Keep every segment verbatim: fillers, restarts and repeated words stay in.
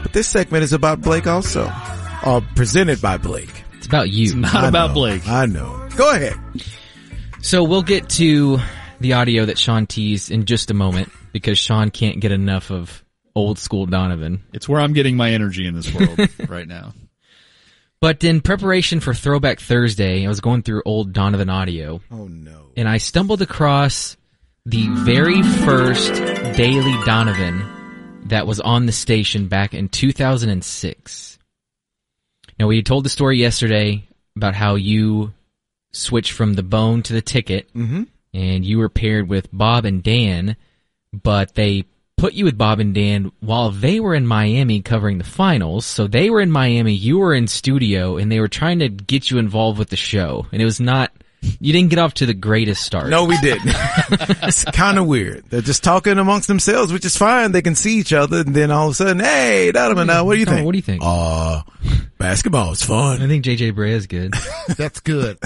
But this segment is about Blake also. Or presented by Blake. It's about you. It's not I about know, Blake. I know. Go ahead. So we'll get to the audio that Sean teased in just a moment because Sean can't get enough of old school Donovan. It's where I'm getting my energy in this world right now. But in preparation for Throwback Thursday, I was going through old Donovan audio. Oh, no. And I stumbled across the very first Daily Donovan that was on the station back in two thousand six. Now, we told the story yesterday about how you switched from the Bone to the Ticket, Mm-hmm. and you were paired with Bob and Dan, but they put you with Bob and Dan while they were in Miami covering the finals. So they were in Miami, you were in studio, and they were trying to get you involved with the show. And it was not, you didn't get off to the greatest start. No, we didn't. It's kind of weird. They're just talking amongst themselves, which is fine. They can see each other, and then all of a sudden, hey, Donovan, now what do you Oh, think? what do you think? Uh, basketball is I fun. think J J Brea is good. That's good.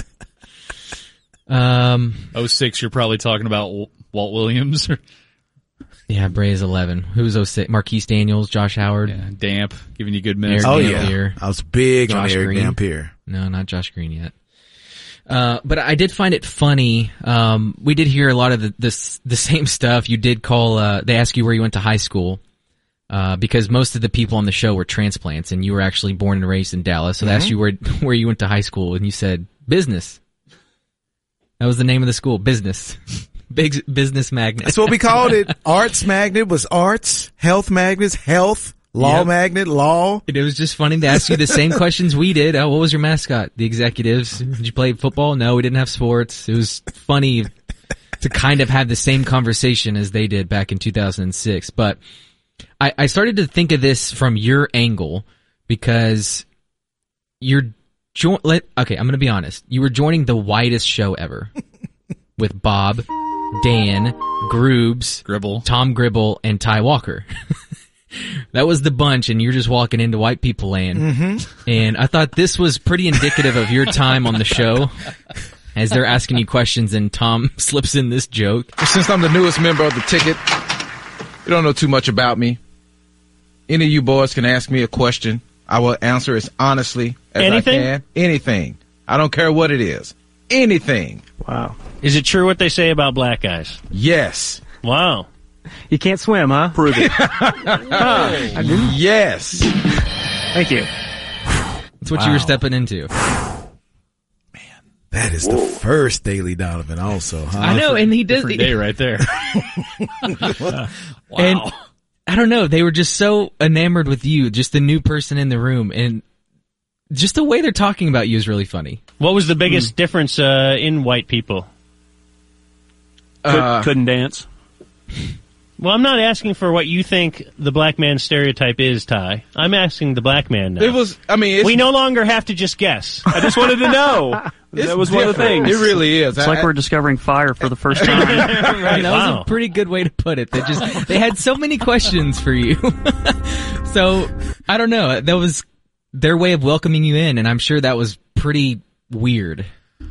Um, oh six, you're probably talking about Walt Williams. yeah, Brea is eleven. Who's oh six? Marquise Daniels, Josh Howard. Yeah, Damp, giving you good minutes. Eric Oh, Dampier. yeah. I was big on Josh Eric Green. Dampier. No, not Josh Green yet. Uh, but I did find it funny. Um, we did hear a lot of the, the, the same stuff. You did call, uh, they asked you where you went to high school, uh, because most of the people on the show were transplants and you were actually born and raised in Dallas. So they asked you where, where you went to high school and you said business. That was the name of the school, business. Big business magnet. That's what we called it. Arts magnet was arts. Health magnets, health. Law Yep. magnet, law. And it was just funny to ask you the same questions we did. Oh, what was your mascot? The executives. Did you play football? No, we didn't have sports. It was funny to kind of have the same conversation as they did back in two thousand six. But I, I started to think of this from your angle because you're jo- let, okay, I'm going to be honest. You were joining the widest show ever with Bob, Dan, Groobs, Gribble. Tom Gribble, and Ty Walker. That was the bunch, and you're just walking into white people land. Mm-hmm. And I thought this was pretty indicative of your time on the show, as they're asking you questions, and Tom slips in this joke. Since I'm the newest member of the Ticket, you don't know too much about me. Any of you boys can ask me a question. I will answer as honestly as Anything? I can. Anything. I don't care what it is. Anything. Wow. Is it true what they say about black guys? Yes. Wow. You can't swim, huh? Prove it. Yes. Thank you. That's what you were stepping into. That is the first Daily Donovan also, huh? I know, and he did. Different day right there. Wow. And I don't know, they were just so enamored with you, just the new person in the room, and just the way they're talking about you is really funny. What was the biggest difference uh, in white people? Could, Uh, couldn't dance. Well, I'm not asking for what you think the black man stereotype is, Ty. I'm asking the black man now. It was, I mean, it's, we no longer have to just guess. I just wanted to know. it's That was one of the different. things. It really is. It's I- like we're discovering fire for the first time. Right, that Wow. was a pretty good way to put it. They just they had so many questions for you. So I don't know. That was their way of welcoming you in, and I'm sure that was pretty weird.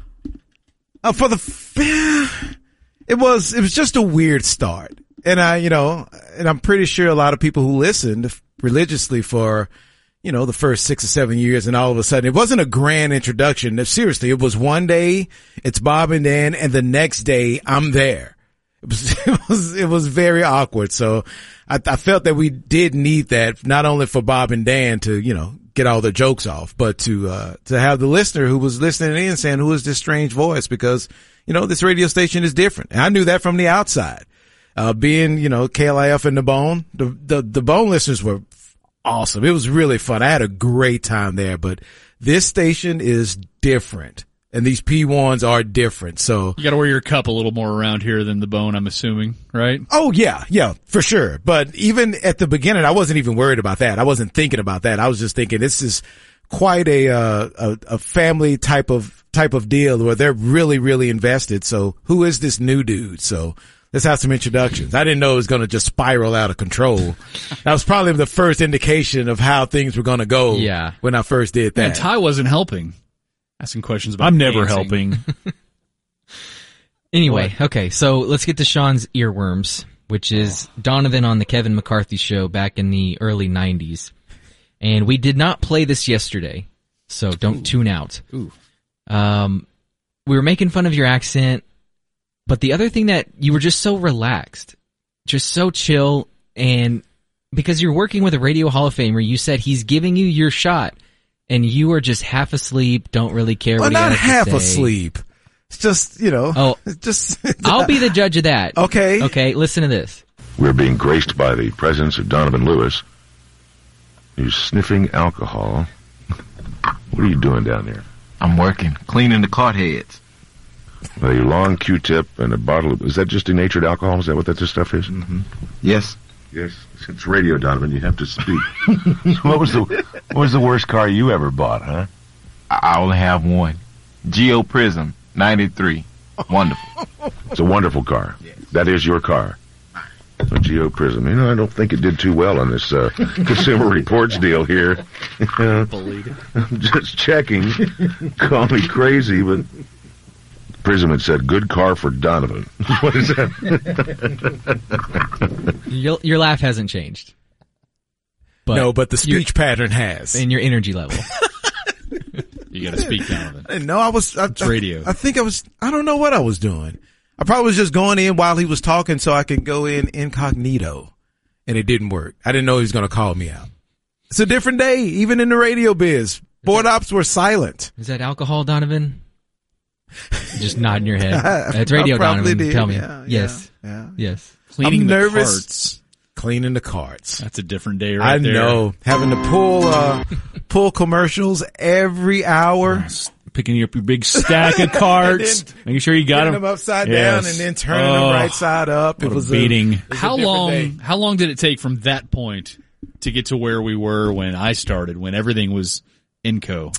Uh, for the, f- it was, it was just a weird start. And I, you know, and I'm pretty sure a lot of people who listened religiously for, you know, the first six or seven years, and all of a sudden it wasn't a grand introduction. Seriously, it was one day, it's Bob and Dan, and the next day I'm there. It was, it was, it was very awkward. So I, I felt that we did need that, not only for Bob and Dan to, you know, get all the jokes off, but to, uh, to have the listener who was listening in saying, who is this strange voice? Because, you know, this radio station is different. And I knew that from the outside. Uh, being, you know, K L I F and the Bone, the, the, the Bone listeners were awesome. It was really fun. I had a great time there, but this station is different. And these P ones are different. So, You got to wear your cup a little more around here than the Bone, I'm assuming, right? oh yeah, yeah, for sure. But even at the beginning, I wasn't even worried about that. I wasn't thinking about that. I was just thinking this is quite a, uh, a, a family type of, type of deal where they're really, really invested. So who is this new dude? So let's have some introductions. I didn't know it was going to just spiral out of control. That was probably the first indication of how things were going to go. Yeah. When I first did Man, that. Ty wasn't helping. Asking questions about I'm never dancing. helping. Anyway, okay, so let's get to Sean's earworms, which is Donovan on the Kevin McCarthy show back in the early nineties. And we did not play this yesterday, so don't Ooh. tune out. Ooh. Um, we were making fun of your accent, but the other thing that you were just so relaxed, just so chill, and because you're working with a Radio Hall of Famer, you said he's giving you your shot, and you are just half asleep, don't really care well, what he not has half to say. asleep. It's just, you know, oh, it's just. I'll be the judge of that. Okay. Okay, listen to this. We're being graced by the presence of Donovan Lewis. He's sniffing alcohol. What are you doing down there? I'm working, cleaning the cart heads. A long Q-tip and a bottle of... Is that just denatured alcohol? Is that what that this stuff is? Mm-hmm. Yes. Yes. It's radio, Donovan. You have to speak. So what was the what was the worst car you ever bought, huh? I only have one. Geo Prism, ninety-three. Wonderful. It's a wonderful car. Yes. That is your car. A Geo Prism. You know, I don't think it did too well on this uh, Consumer Reports deal here. Believe it. I'm just checking. Call me crazy, but Prism had said, good car for Donovan. What is that? your, your laugh hasn't changed. But no, but the speech pattern has. And your energy level. You got to speak, Donovan. I didn't know. I was. I, it's radio. I, I think I was. I don't know what I was doing. I probably was just going in while he was talking so I could go in incognito, and it didn't work. I didn't know he was going to call me out. It's a different day, even in the radio biz. Board ops were silent. Is that alcohol, Donovan? Just nodding your head. That's radio, Donovan. Did. Tell me. Yeah, yes. Yeah, yeah. Yes. Cleaning I'm the nervous. Carts. Cleaning the carts. That's a different day right I there. I know. Having to pull, uh, pull commercials every hour. Picking up your big stack of carts, making sure you got them. them upside yes. down and then turning oh, them right side up. It was a beating. A, it was how a long? day. How long did it take from that point to get to where we were when I started, when everything was Inco,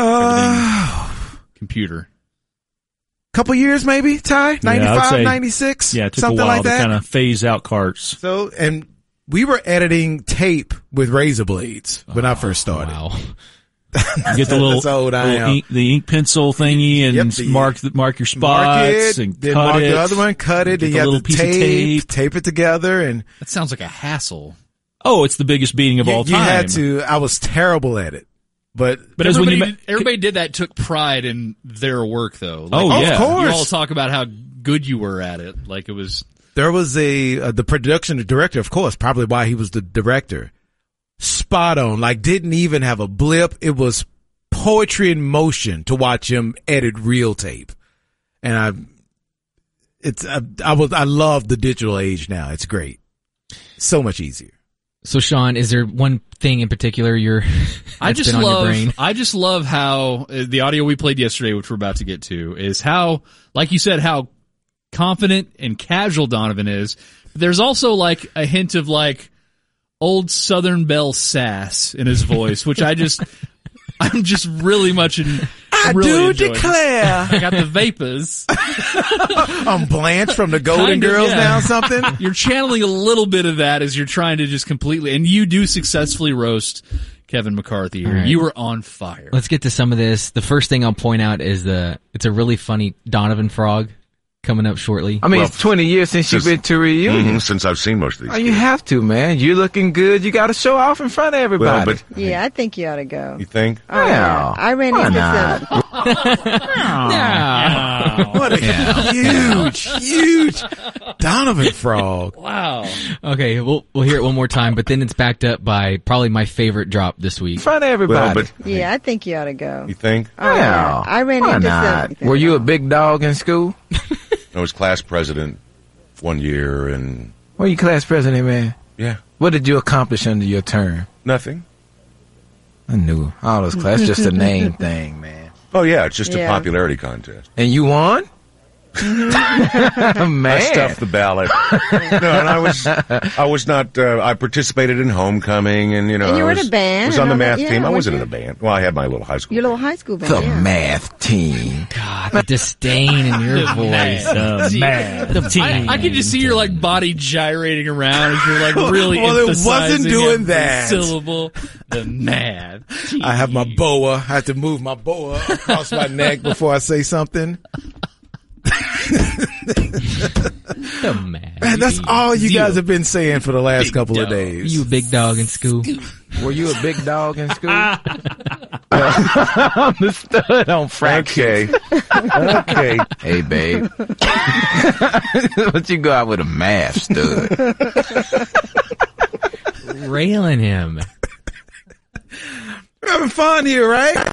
uh, computer? Couple years maybe, Ty? ninety-five, yeah, say, ninety-six? Yeah, it took something a while like that. to kind of phase out carts. So, and we were editing tape with razor blades when oh, I first started. Wow. You get the little, old little ink, the ink pencil thingy and yep, the, mark mark your spots mark it, and then cut mark it. the other one, cut it, and the you have little to piece tape, of tape. tape it together, and That sounds like a hassle. Oh, it's the biggest beating of you, all time. you had to. I was terrible at it, but but as when you did, everybody did that, took pride in their work, though. Like, oh yeah, of course. You all talk about how good you were at it, like it was. There was a uh, the production director, of course, probably why he was the director. Spot on, like didn't even have a blip. It was poetry in motion to watch him edit real tape, and I, it's I, I was I love the digital age now. It's great, so much easier. So Sean, is there one thing in particular you're? I just been love. on your brain? I just love how uh, the audio we played yesterday, which we're about to get to, is how, like you said, how confident and casual Donovan is. There's also like a hint of like old Southern Belle sass in his voice, which I just. I'm just really much in. I really do enjoying. declare. I got the vapors. I'm Blanche from the Golden Kind of, Girls yeah. now. Something. You're channeling a little bit of that as you're trying to just completely, and you do successfully roast Kevin McCarthy here. Right. You were on fire. Let's get to some of this. The first thing I'll point out is the it's a really funny Donovan frog coming up shortly. I mean, Well, it's twenty years since, since- you've been to a reunion. Mhm, since I've seen most of these. Oh, you have to, man. You're looking good. You got to show off in front of everybody. Well, but Yeah, I think you ought to go. you think? Oh, yeah. I ran Why into not? some. What a huge, huge Donovan frog. Wow. Okay, we'll we'll hear it one more time, but then it's backed up by probably my favorite drop this In week. front of Well, everybody. but Yeah, I think you ought to go. you think? Oh, yeah. I ran Why into not? some. Were you a big dog in school? I was class president one year, and Were you class president, man? yeah, What did you accomplish under your term? nothing. I knew all those class, just a name thing, man. Oh yeah, it's just a Yeah. popularity contest. And you won? man. I stuffed the ballot. no, and I was, I was not. Uh, I participated in homecoming, and you know, And you I were in was, a band was on and the all that, math yeah, team. I weren't wasn't in you? a band. Well, I had my little high school. Your little high school band. The yeah. math team. God, the disdain in your voice. The man. I, I can just see your like body gyrating around as you're like really Well, it wasn't emphasizing doing every that. syllable. The mad. I have my boa. I have to move my boa across my neck before I say something. The man. Man, that's all you Zero. guys have been saying for the last Big couple of dog. days. You a big dog in school. Were you a big dog in school? I'm the stud on fractions. Okay. Okay. Hey, babe. But you go out with a math stud. Railing him. We're having fun here, right?